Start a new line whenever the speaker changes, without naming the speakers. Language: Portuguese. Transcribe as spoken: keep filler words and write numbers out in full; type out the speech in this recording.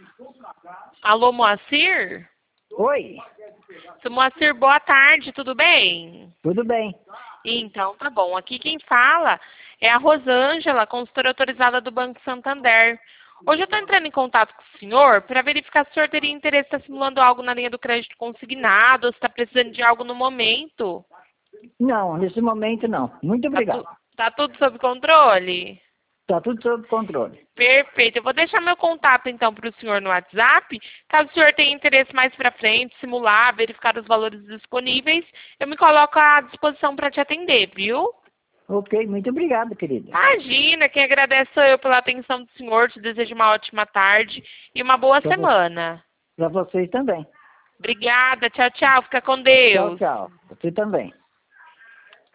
Alô, Moacir?
Oi,
Seu Moacir, boa tarde, tudo bem?
tudo bem?
Então, tá bom. Aqui quem fala é a Rosângela, consultora autorizada do Banco Santander. Hoje eu estou entrando em contato com o senhor para verificar se o senhor teria interesse em estar simulando algo na linha do crédito consignado, ou se está precisando de algo no momento.
Não, nesse momento não. Muito
Tá,
obrigado.
tu, tá tudo sob controle?
Está tudo sob controle.
Perfeito. Eu vou deixar meu contato, então, para o senhor no WhatsApp. Caso o senhor tenha interesse mais para frente, simular, verificar os valores disponíveis, eu me coloco à disposição para te atender, viu?
Ok, muito obrigado, querida.
Imagina, quem agradece sou eu pela atenção do senhor. Te desejo uma ótima tarde e uma boa
Para vo
semana.
vocês também.
Obrigada. Tchau, tchau. Fica com
Tchau,
Deus.
tchau. Você também.